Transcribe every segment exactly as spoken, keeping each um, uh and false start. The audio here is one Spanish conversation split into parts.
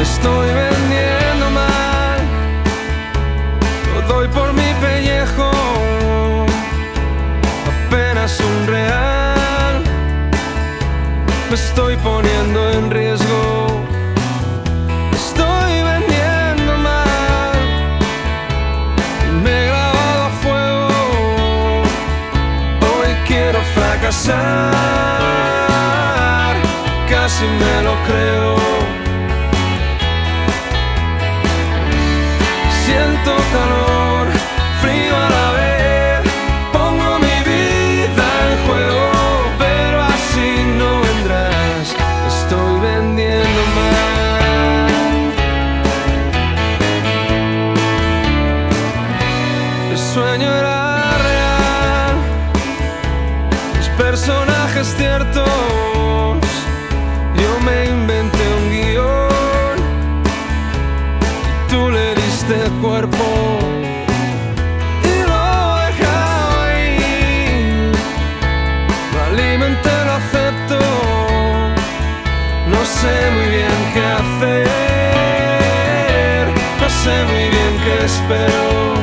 estoy vendiendo mal, lo doy por mi pellejo, apenas un real, me estoy poniendo en riesgo. Estoy vendiendo mal y me he grabado a fuego. Hoy quiero fracasar, casi me lo creo. Siento calor, frío a la vez, pongo mi vida en juego, pero así no vendrás, estoy vendiendo mal. El sueño era real, los personajes ciertos, yo me inventé un guión y tú le diste cuerpo y lo he dejado ahí. Lo alimenté, lo acepto, no sé muy bien qué hacer, no sé muy bien qué espero.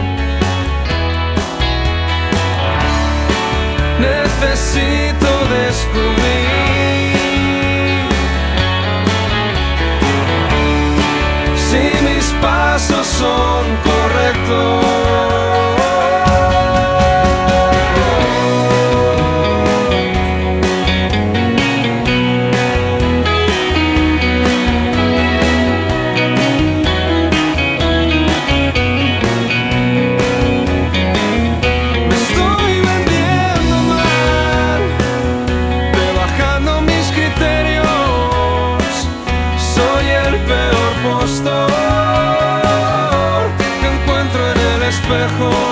Necesito descubrir si mis pasos son correctos. Me estoy vendiendo mal, rebajando mis criterios, soy el peor postor que encuentro en el espejo.